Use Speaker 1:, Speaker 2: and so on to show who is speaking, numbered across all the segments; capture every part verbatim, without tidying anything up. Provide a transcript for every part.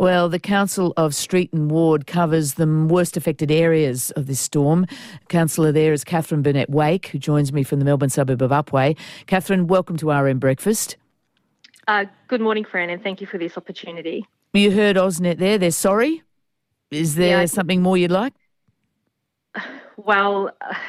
Speaker 1: Well, the Council of Street and Ward covers the worst affected areas of this storm. Councillor there is Catherine Burnett-Wake, who joins me from the Melbourne suburb of Upwey. Catherine, welcome to R M Breakfast.
Speaker 2: Uh, good morning, Fran, and thank you for this opportunity.
Speaker 1: You heard AusNet there. They're sorry. Is there
Speaker 2: Yeah.
Speaker 1: something more you'd like?
Speaker 2: Well, uh,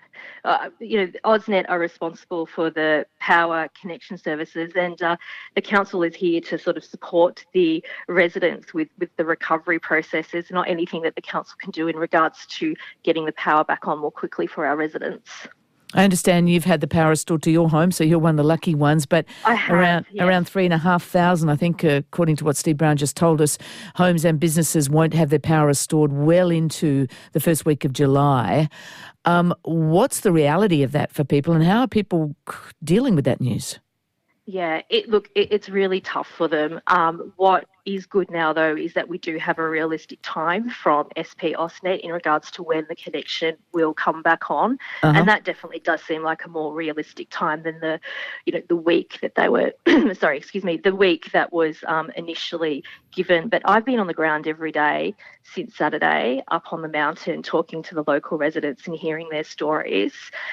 Speaker 2: uh, you know, AusNet are responsible for the power connection services, and uh, the council is here to sort of support the residents with, with the recovery process. There's not anything that the council can do in regards to getting the power back on more quickly for our residents.
Speaker 1: I understand you've had the power restored to your home, so you're one of the lucky ones. But
Speaker 2: I have,
Speaker 1: around
Speaker 2: yes.
Speaker 1: around three and a half thousand, I think, uh, according to what Steve Brown just told us, homes and businesses won't have their power restored well into the first week of July. Um, what's the reality of that for people, and how are people dealing with that news?
Speaker 2: Yeah, it, look, it, it's really tough for them. Um, what is good now, though, is that we do have a realistic time from S P AusNet in regards to when the connection will come back on,
Speaker 1: Uh-huh.
Speaker 2: and that definitely does seem like a more realistic time than the, you know, the week that they were. sorry, excuse me, the week that was um, initially given. But I've been on the ground every day since Saturday, up on the mountain, talking to the local residents and hearing their stories.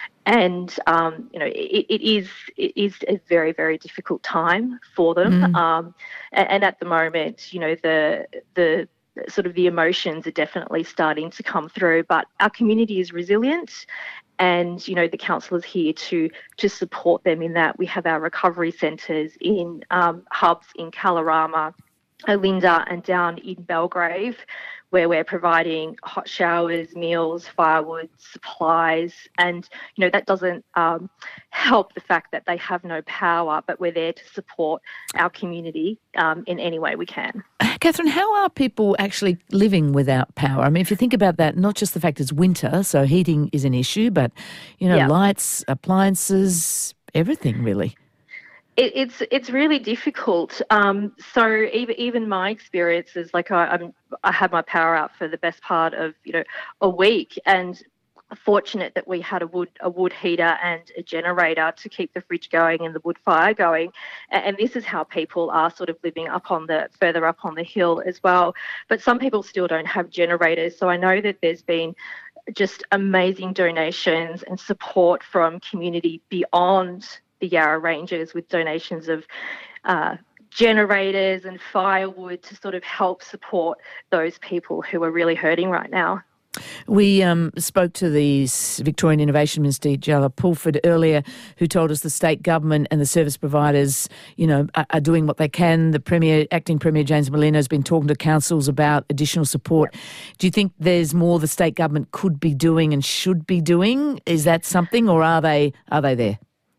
Speaker 2: And um, you know, it, it is it is a very very difficult time for them.
Speaker 1: Mm.
Speaker 2: Um, and, and at the moment, you know, the the sort of the emotions are definitely starting to come through. But our community is resilient, and you know, the council is here to to support them in that. We have our recovery centres in um, hubs in Kalorama, Olinda, and down in Belgrave, where we're providing hot showers, meals, firewood, supplies. And, you know, that doesn't um, help the fact that they have no power, but we're there to support our community um, in any way we can.
Speaker 1: Catherine, how are people actually living without power? I mean, if you think about that, not just the fact it's winter, so heating is an issue, but, you know,
Speaker 2: Yeah.
Speaker 1: lights, appliances, everything really.
Speaker 2: It, it's it's really difficult. Um, so even even my experiences, like I, I'm I had my power out for the best part of you know a week, and fortunate that we had a wood a wood heater and a generator to keep the fridge going and the wood fire going. And, and this is how people are sort of living up on the further up on the hill as well. But some people still don't have generators. So I know that there's been just amazing donations and support from community beyond the Yarra Ranges, with donations of uh, generators and firewood to sort of help support those people who are really hurting right now.
Speaker 1: We um, spoke to the Victorian Innovation Minister, Jala Pulford, earlier, who told us the state government and the service providers, you know, are, are doing what they can. The Premier, Acting Premier James Merlino has been talking to councils about additional support. Yep. Do you think there's more the state government could be doing and should be doing? Is that something, or are they are they there?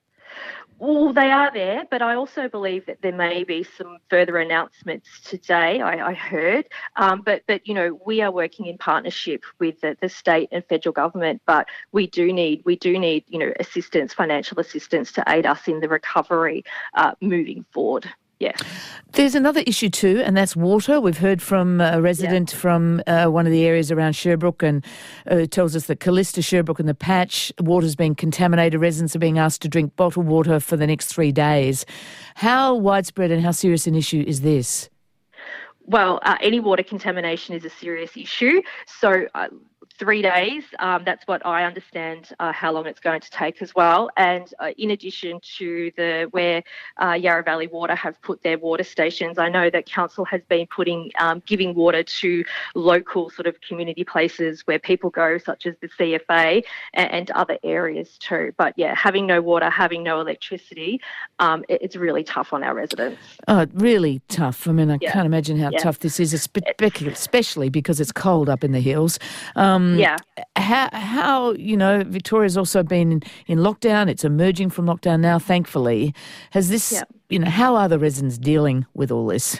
Speaker 2: Well, they are there, but I also believe that there may be some further announcements today, I, I heard. Um, but, but, you know, we are working in partnership with the, the state and federal government, but we do need, we do need, you know, assistance, financial assistance to aid us in the recovery uh, moving forward. Yeah.
Speaker 1: There's another issue too, and that's water. We've heard from a resident yeah. from uh, one of the areas around Sherbrooke, and uh, tells us that Callista, Sherbrooke and the Patch, water's being contaminated. Residents are being asked to drink bottled water for the next three days. How widespread and how serious an issue is this?
Speaker 2: Well, uh, any water contamination is a serious issue. So uh, three days, um, that's what I understand uh, how long it's going to take as well. And uh, in addition to the where uh, Yarra Valley Water have put their water stations, I know that council has been putting um, giving water to local sort of community places where people go, such as the C F A and, and other areas too. But yeah, having no water, having no electricity, um, it, it's really tough on our residents.
Speaker 1: Oh, really tough. I mean, I yeah. can't imagine how yeah. tough this is, especially because it's cold up in the hills. Um,
Speaker 2: yeah.
Speaker 1: How, how, you know, Victoria's also been in, in lockdown. It's emerging from lockdown now, thankfully. Has this, yeah. you know, how are the residents dealing with all this?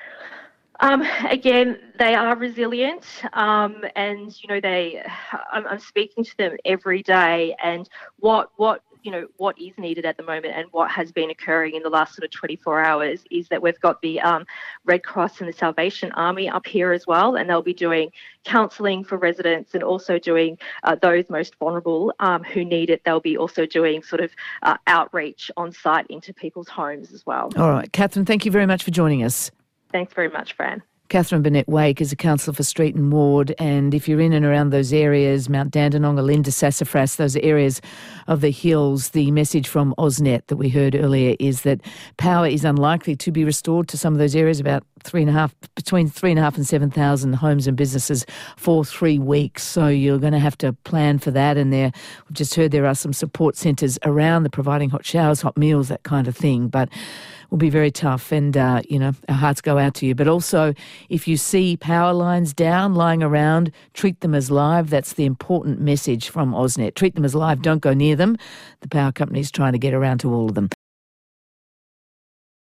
Speaker 2: Um, again, they are resilient, um, and you know they. I'm, I'm speaking to them every day, and what what you know what is needed at the moment, and what has been occurring in the last sort of twenty-four hours is that we've got the um, Red Cross and the Salvation Army up here as well, and they'll be doing counselling for residents and also doing uh, those most vulnerable um, who need it. They'll be also doing sort of uh, outreach on site into people's homes as well.
Speaker 1: All right, Catherine, thank you very much for joining us.
Speaker 2: Thanks very much, Fran.
Speaker 1: Catherine Burnett-Wake is a councillor for Street and Ward, and if you're in and around those areas, Mount Dandenong, Olinda, Sassafras, those areas of the hills, the message from AusNet that we heard earlier is that power is unlikely to be restored to some of those areas, about three and a half, between three and a half and seven thousand homes and businesses for three weeks. So you're going to have to plan for that. And there, we've just heard there are some support centres around the providing hot showers, hot meals, that kind of thing. But will be very tough, and uh, you know, our hearts go out to you. But also, if you see power lines down, lying around, treat them as live. That's the important message from AusNet. Treat them as live. Don't go near them. The power company's trying to get around to all of them.